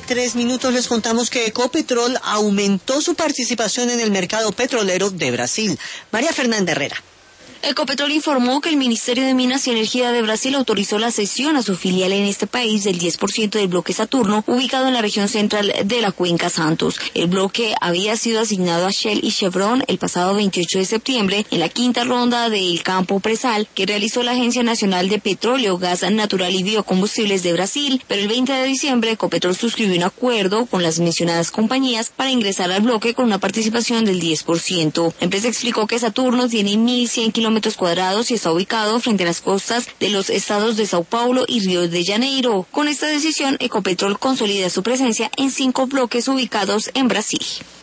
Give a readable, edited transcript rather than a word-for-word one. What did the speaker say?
3 minutos les contamos que Ecopetrol aumentó su participación en el mercado petrolero de Brasil. María Fernanda Herrera. Ecopetrol informó que el Ministerio de Minas y Energía de Brasil autorizó la cesión a su filial en este país del 10% del bloque Saturno, ubicado en la región central de la Cuenca Santos. El bloque había sido asignado a Shell y Chevron el pasado 28 de septiembre en la quinta ronda del campo presal que realizó la Agencia Nacional de Petróleo, Gas Natural y Biocombustibles de Brasil, pero el 20 de diciembre Ecopetrol suscribió un acuerdo con las mencionadas compañías para ingresar al bloque con una participación del 10%. La empresa explicó que Saturno tiene 1.100 kilómetros cuadrados y está ubicado frente a las costas de los estados de Sao Paulo y Río de Janeiro. Con esta decisión, Ecopetrol consolida su presencia en 5 bloques ubicados en Brasil.